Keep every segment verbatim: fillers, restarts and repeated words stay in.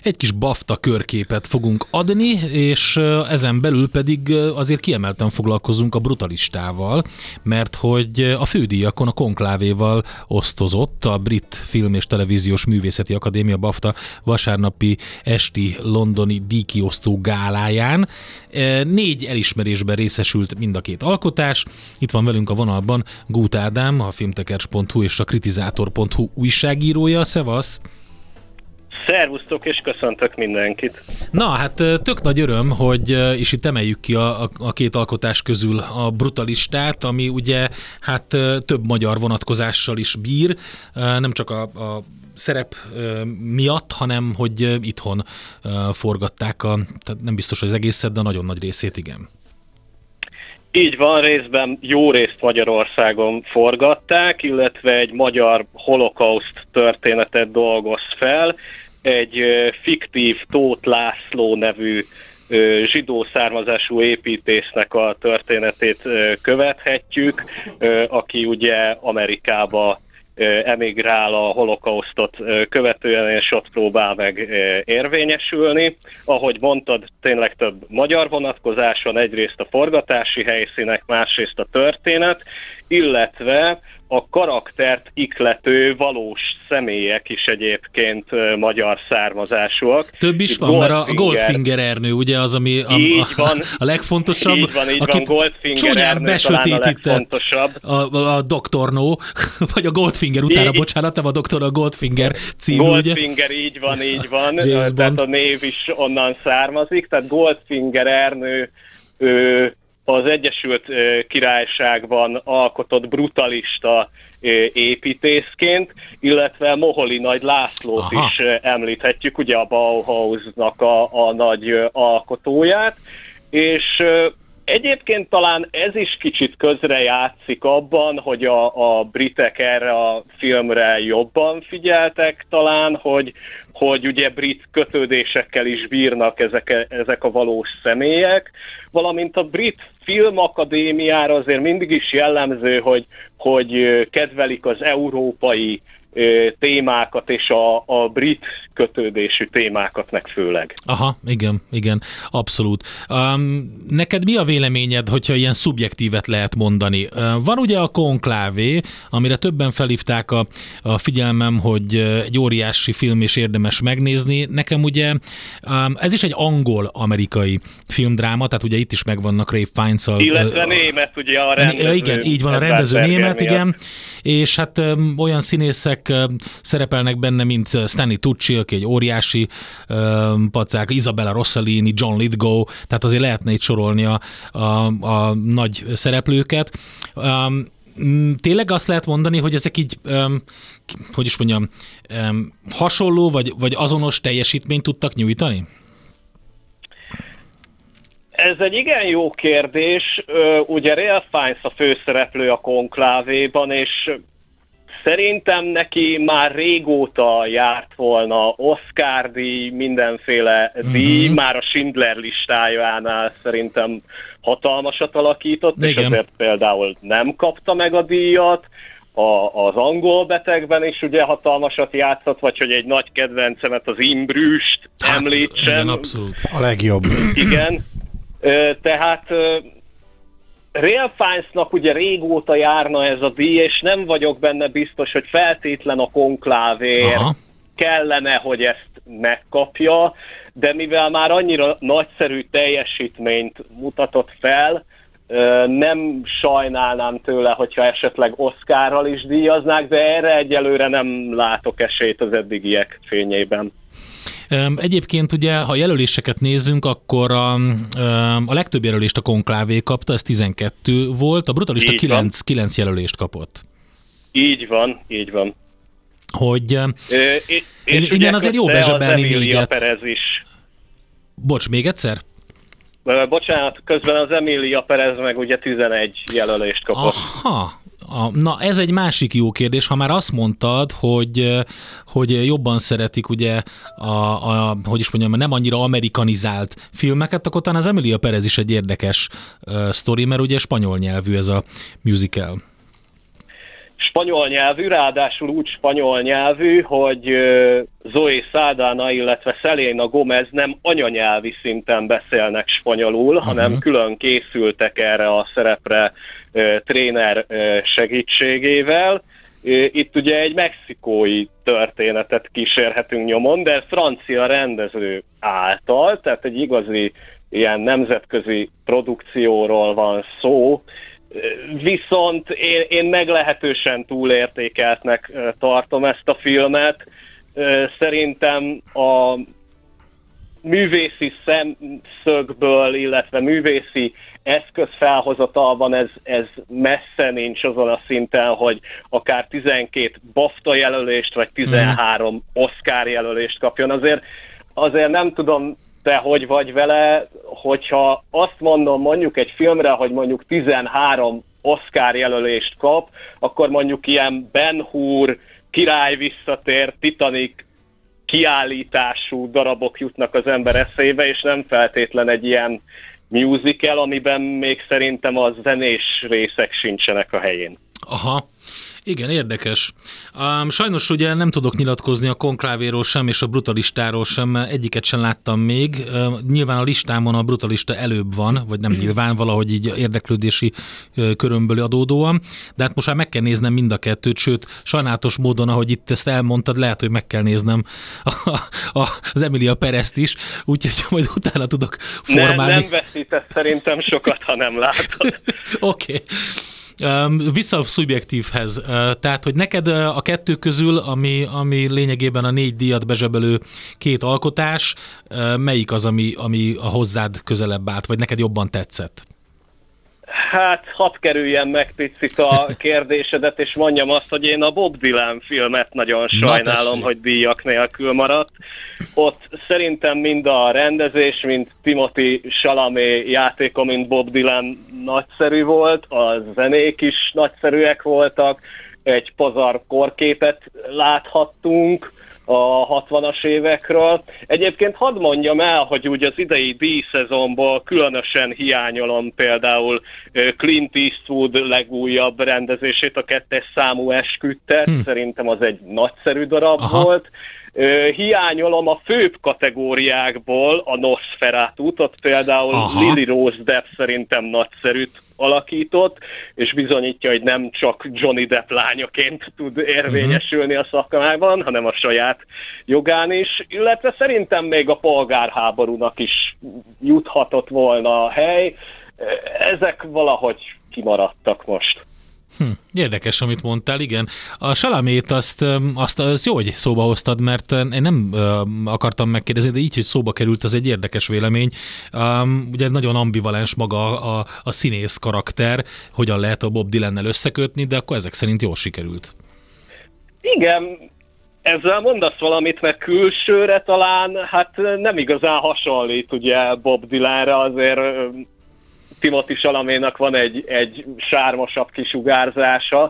egy kis BAFTA körképet fogunk adni, és ezen belül pedig azért kiemelten foglalkozunk a Brutalistával, mert hogy a fődíjakon a konklávéval osztozott a Brit Film és Televíziós Művészeti Akadémia BAFTA vasárnapi esti londoni díjkiosztó gáláján. Négy elismerésben részesült mind a két alkotás. Itt van velünk a vonalban Gút Ádám, a filmtekercs pont hu és a kritizátor pont hu újságírója. Szevasz! Szervusztok, és köszöntök mindenkit! Na, hát tök nagy öröm, hogy, és itt emeljük ki a, a, a két alkotás közül a Brutalistát, ami ugye hát több magyar vonatkozással is bír, nem csak a, a szerep miatt, hanem hogy itthon forgatták, a, tehát nem biztos, hogy az egészet, de nagyon nagy részét, igen. Így van, részben jó részt Magyarországon forgatták, illetve egy magyar holokauszt történetet dolgoz fel. Egy fiktív Tóth László nevű zsidó származású építésznek a történetét követhetjük, aki ugye Amerikába emigrál a holokausztot követően, és ott próbál meg érvényesülni. Ahogy mondtad, tényleg több magyar vonatkozás van, egyrészt a forgatási helyszínek, másrészt a történet, illetve a karaktert iklető valós személyek is egyébként magyar származásúak. Több is Itt van, Goldfinger, mert a Goldfinger Ernő, ugye az, ami a, a, van, a legfontosabb. Így van, így van, Goldfinger Ernő talán a legfontosabb. A, a doktornó, vagy a Goldfinger utána, így, bocsánat, nem a doktor, a Goldfinger című, Goldfinger, ugye? így van, így van. Tehát a név is onnan származik. Tehát Goldfinger Ernő ő, az Egyesült Királyságban alkotott brutalista építészként, illetve Moholi Nagy Lászlót Aha. is említhetjük, ugye a Bauhausnak a, a nagy alkotóját, és egyébként talán ez is kicsit közrejátszik abban, hogy a, a britek erre a filmre jobban figyeltek talán, hogy, hogy ugye brit kötődésekkel is bírnak ezek, ezek a valós személyek, valamint a Brit Filmakadémiára azért mindig is jellemző, hogy, hogy kedvelik az európai témákat és a, a brit kötődésű témákat meg főleg. Aha, igen, igen, abszolút. Um, neked mi a véleményed, hogyha ilyen szubjektívet lehet mondani? Uh, van ugye a konklávé, amire többen felhívták a, a figyelmem, hogy egy óriási film és érdemes megnézni. Nekem ugye um, ez is egy angol-amerikai filmdráma, tehát ugye itt is megvannak Ralph Fiennes-al. Illetve uh, német, ugye a rendező. Igen, így van, a rendező német, igen. És hát um, olyan színészek szerepelnek benne, mint Stanley Tucci, aki egy óriási um, pacák, Isabella Rossellini, John Lithgow, tehát azért lehetne itt sorolni a, a, a nagy szereplőket. Um, tényleg azt lehet mondani, hogy ezek így, um, hogy is mondjam, um, hasonló vagy, vagy azonos teljesítményt tudtak nyújtani? Ez egy igen jó kérdés. Ugye Ralph Fiennes a főszereplő a konklávéban, és szerintem neki már régóta járt volna Oscar-díj, mindenféle díj, uh-huh. már a Schindler listájánál szerintem hatalmasat alakított, igen. és ezért például nem kapta meg a díjat. A, az Angol betegben is ugye hatalmasat játszott, vagy hogy egy nagy kedvencemet, az Imbrüst hát, említsem. Igen, abszolút. A legjobb. Igen, tehát Ralph Fiennesnak ugye régóta járna ez a díj, és nem vagyok benne biztos, hogy feltétlen a konklávéért Aha. kellene, hogy ezt megkapja, de mivel már annyira nagyszerű teljesítményt mutatott fel, nem sajnálnám tőle, hogyha esetleg Oscarral is díjaznák, de erre egyelőre nem látok esélyt az eddigiek fényében. Egyébként ugye, ha jelöléseket nézzünk, akkor a, a legtöbb jelölést a konklávé kapta, ez tizenkettő volt, a Brutalista kilenc, kilenc jelölést kapott. Így van, így van. Hogy Ö, és igen, azért jó bezsebelni négyet. Emilia Perez is. Bocs, még egyszer? Bocsánat, közben az Emilia Perez meg ugye tizenegy jelölést kapott. Aha. Na, ez egy másik jó kérdés. Ha már azt mondtad, hogy, hogy jobban szeretik ugye a, a, hogy is mondjam, nem annyira amerikanizált filmeket, akkor talán az Emilia Perez is egy érdekes uh, sztori, mert ugye spanyol nyelvű ez a musical. spanyol nyelvű, ráadásul úgy spanyol nyelvű, hogy Zoe Saldana, illetve Selena Gomez nem anyanyelvi szinten beszélnek spanyolul, uh-huh. hanem külön készültek erre a szerepre tréner segítségével. Itt ugye egy mexikói történetet kísérhetünk nyomon, de francia rendező által, tehát egy igazi ilyen nemzetközi produkcióról van szó, viszont én, én meglehetősen túlértékeltnek tartom ezt a filmet. Szerintem a művészi szemszögből, illetve művészi eszközfelhozatalban ez, ez messze nincs azon a szinten, hogy akár tizenkét BAFTA jelölést, vagy tizenhárom Oscar jelölést kapjon. Azért, azért nem tudom, te hogy vagy vele, hogyha azt mondom mondjuk egy filmre, hogy mondjuk tizenhárom Oscar jelölést kap, akkor mondjuk ilyen Ben-Hur, Király visszatér, Titanic kiállítású darabok jutnak az ember eszébe, és nem feltétlen egy ilyen musical, amiben még szerintem a zenés részek sincsenek a helyén. Aha. Igen, érdekes. Um, sajnos ugye nem tudok nyilatkozni a Konklávéról sem, és a Brutalistáról sem, egyiket sem láttam még. Uh, nyilván a listámon a Brutalista előbb van, vagy nem nyilván, valahogy így érdeklődési uh, körömből adódóan, de hát most már meg kell néznem mind a kettőt, sőt, sajnálatos módon, ahogy itt ezt elmondtad, lehet, hogy meg kell néznem a, a, az Emilia Perezt is, úgyhogy majd utána tudok formálni. Nem, nem veszítesz szerintem sokat, ha nem látod. Oké. Okay. Vissza a szubjektívhez. Tehát, hogy neked a kettő közül, ami, ami lényegében a négy díjat bezsebelő két alkotás, melyik az, ami, ami a hozzád közelebb állt, vagy neked jobban tetszett? Hát, hadd kerüljen meg picit a kérdésedet, és mondjam azt, hogy én a Bob Dylan filmet nagyon sajnálom, hogy díjak nélkül maradt. Ott szerintem mind a rendezés, mind Timothy Chalamet játéka, mint Bob Dylan nagyszerű volt, a zenék is nagyszerűek voltak, egy pazar korképet láthattunk a hatvanas évekről. Egyébként hadd mondjam el, hogy úgy az idei díjszezonból különösen hiányolom például Clint Eastwood legújabb rendezését, a kettes számú esküdtet. Hm. Szerintem az egy nagyszerű darab Aha. volt. Hiányolom a főbb kategóriákból a Nosferatut, ott például Aha. Lily Rose Depp szerintem nagyszerűt alakított, és bizonyítja, hogy nem csak Johnny Depp lányaként tud érvényesülni a szakmában, hanem a saját jogán is, illetve szerintem még a polgárháborúnak is juthatott volna a hely. Ezek valahogy kimaradtak most. Hm, érdekes, amit mondtál, igen. A Salamét azt, azt, azt jó, hogy szóba hoztad, mert én nem uh, akartam megkérdezni, de így, hogy szóba került, az egy érdekes vélemény. Um, ugye nagyon ambivalens maga a, a, a színész karakter, hogyan lehet a Bob Dylannel összekötni, de akkor ezek szerint jól sikerült. Igen, ezzel mondasz valamit, meg külsőre talán, hát nem igazán hasonlít ugye Bob Dylanre, azért Timothy Chalametnak van egy, egy sármosabb kisugárzása,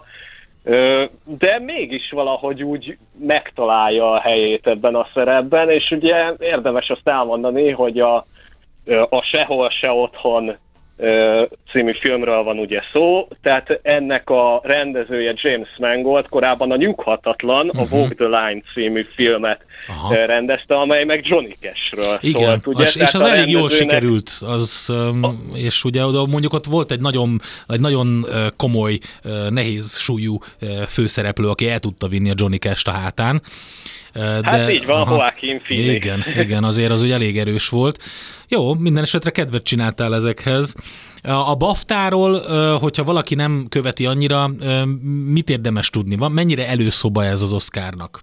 de mégis valahogy úgy megtalálja a helyét ebben a szerepben, és ugye érdemes azt elmondani, hogy a, a Sehol se otthon című filmről van ugye szó, tehát ennek a rendezője James Mangold korábban a Nyughatatlan, uh-huh. a Walk the Line című filmet Aha. rendezte, amely meg Johnny Cashről Igen, szólt. Ugye? És, és az elég jól sikerült, az, a... és ugye mondjuk ott volt egy nagyon, egy nagyon komoly, nehéz súlyú főszereplő, aki el tudta vinni a Johnny Cash-t a hátán. De, hát így van, Joaquin Phoenix. Igen, igen, azért az ugye elég erős volt. Jó, minden esetre kedvet csináltál ezekhez. A BAFTA-ról, hogyha valaki nem követi annyira, mit érdemes tudni? Mennyire előszoba ez az Oscarnak?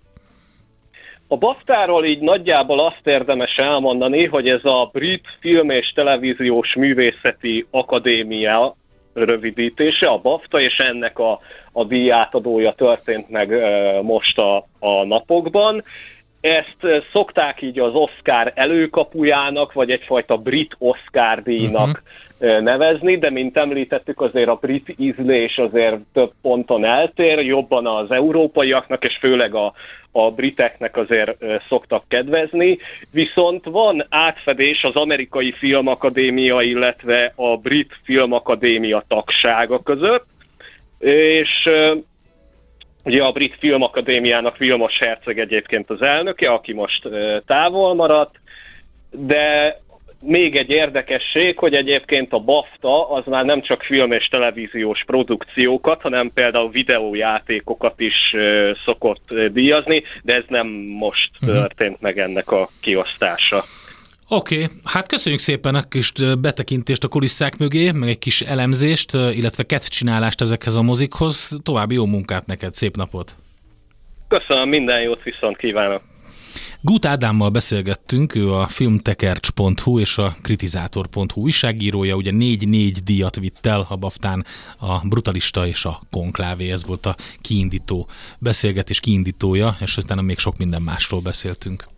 A BAFTA-ról így nagyjából azt érdemes elmondani, hogy ez a Brit Film és Televíziós Művészeti Akadémia rövidítése, a BAFTA, és ennek a, a díjátadója történt meg e, most a, a napokban. Ezt szokták így az Oscar előkapujának, vagy egyfajta brit Oscar díjnak uh-huh. nevezni, de mint említettük, azért a brit ízlés azért több ponton eltér, jobban az európaiaknak, és főleg a, a briteknek azért szoktak kedvezni, viszont van átfedés az Amerikai Filmakadémia, illetve a Brit Filmakadémia tagsága között, és ugye a Brit Filmakadémiának Vilmos Herceg egyébként az elnöke, aki most távol maradt, de még egy érdekesség, hogy egyébként a BAFTA az már nem csak film- és televíziós produkciókat, hanem például videójátékokat is szokott díjazni, de ez nem most történt meg ennek a kiosztása. Oké, okay. Hát köszönjük szépen a kis betekintést a kulisszák mögé, meg egy kis elemzést, illetve kettcsinálást ezekhez a mozikhoz. További jó munkát neked, szép napot! Köszönöm, minden jót, viszont kívánok! Gút Ádámmal beszélgettünk, ő a filmtekercs pont hu és a kritizátor pont hu újságírója, ugye négy-négy díjat vitt el a baftán, a Brutalista és a Konklávé, ez volt a kiindító beszélgetés kiindítója, és utána még sok minden másról beszéltünk.